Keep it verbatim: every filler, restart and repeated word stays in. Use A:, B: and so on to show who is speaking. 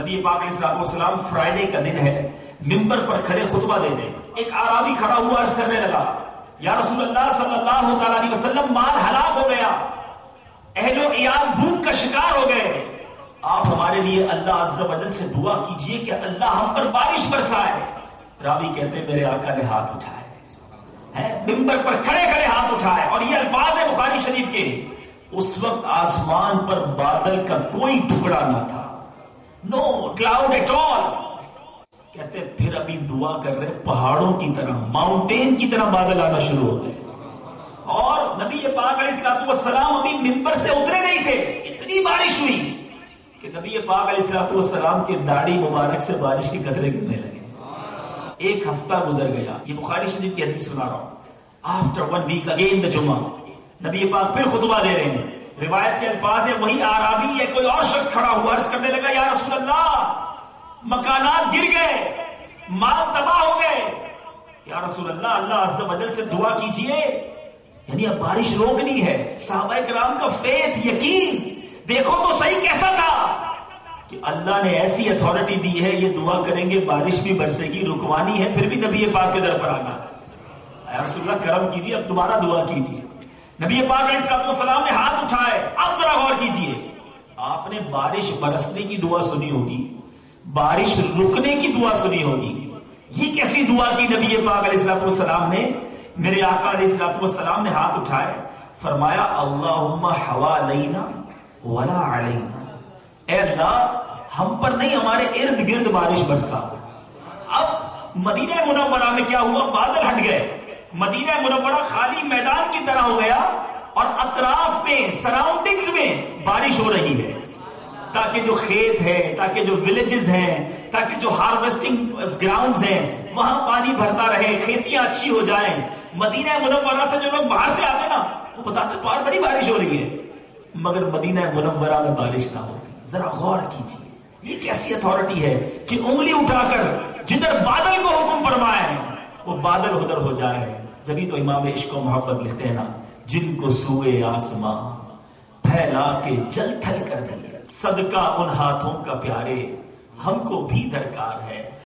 A: نبی پاک علیہ الصلوۃ والسلام فرائیڈے کا دن ہے، ممبر پر کھڑے خطبہ دے رہے، ایک اعرابی کھڑا ہوا عرض کرنے لگا یا رسول اللہ صلی اللہ تعالی علیہ وسلم، مال ہلاک ہو گیا، اہل و عیال بھوک کا شکار ہو گئے، آپ ہمارے لیے اللہ عز و جل سے دعا کیجئے کہ اللہ ہم پر بارش برسائے۔ راوی کہتے ہیں میرے آقا نے ہاتھ اٹھائے، ممبر پر کھڑے کھڑے ہاتھ اٹھائے، اور یہ الفاظ ہے بخاری شریف کے، اس وقت آسمان پر بادل کا کوئی ٹکڑا نہ تھا، نو کلاؤڈ ایٹ آل۔ کہتے پھر ابھی دعا کر رہے، پہاڑوں کی طرح، ماؤنٹین کی طرح بادل آنا شروع ہو گئے، اور نبی پاک علیہ الصلوۃ والسلام ابھی ممبر سے اترے نہیں تھے، اتنی بارش ہوئی کہ نبی پاک علیہ الصلوۃ والسلام کے داڑھی مبارک سے بارش کے قطرے گرنے لگے۔ ایک ہفتہ گزر گیا، یہ بخاری شریف کی حدیث سنا رہا ہوں۔ آفٹر ون ویک اگین دا جمعہ، نبی پاک پھر خطبہ دے رہے ہیں، روایت کے الفاظ ہے وہی اعرابی ہے کوئی اور شخص کھڑا ہوا عرض کرنے لگا یا رسول اللہ مکانات گر گئے، مال تباہ ہو گئے، یا رسول اللہ اللہ عز و جل سے دعا کیجئے، یعنی اب بارش روکنی ہے۔ صحابہ کرام کا فیتھ، یقین دیکھو تو صحیح کیسا تھا کہ اللہ نے ایسی اتھارٹی دی ہے، یہ دعا کریں گے بارش بھی برسے گی، رکوانی ہے، پھر بھی نبی پاک کے در پر آنا، یا رسول اللہ کرم کیجئے، اب دوبارہ دعا کیجئے۔ نبی پاک علیہ الصلوۃ والسلام نے ہاتھ اٹھائے، اب ذرا غور کیجئے، آپ نے بارش برسنے کی دعا سنی ہوگی، بارش رکنے کی دعا سنی ہوگی، یہ کیسی دعا کی نبی پاک علیہ الصلوۃ والسلام نے؟ میرے آقا علیہ الصلوۃ والسلام نے ہاتھ اٹھائے، فرمایا اللہم حوالینا ولا علینا، اے اللہ ہم پر نہیں ہمارے ارد گرد بارش برسا۔ اب مدینہ منورہ میں کیا ہوا؟ بادل ہٹ گئے، مدینہ منورہ خالی میدان کی طرح ہو گیا، اور اطراف میں سراؤنڈنگز میں بارش ہو رہی ہے، تاکہ جو کھیت ہے، تاکہ جو ولیجز ہیں، تاکہ جو ہارویسٹنگ گراؤنڈز ہیں وہاں پانی بھرتا رہے، کھیتیاں اچھی ہو جائیں۔ مدینہ منورہ سے جو لوگ باہر سے آتے نا وہ بتاتے باہر بڑی بارش ہو رہی ہے، مگر مدینہ منورہ میں بارش نہ ہوتی۔ ذرا غور کیجیے، یہ کیسی اتھارٹی ہے کہ انگلی اٹھا کر جدھر بادل کو حکم فرمائے وہ بادل ادھر ہو جائے۔ جبھی تو امام عشق و محبت لکھتے ہیں نا، جن کو سوئے آسماں پھیلا کے جل تھل کر دیا، صدقہ ان ہاتھوں کا پیارے ہم کو بھی درکار ہے۔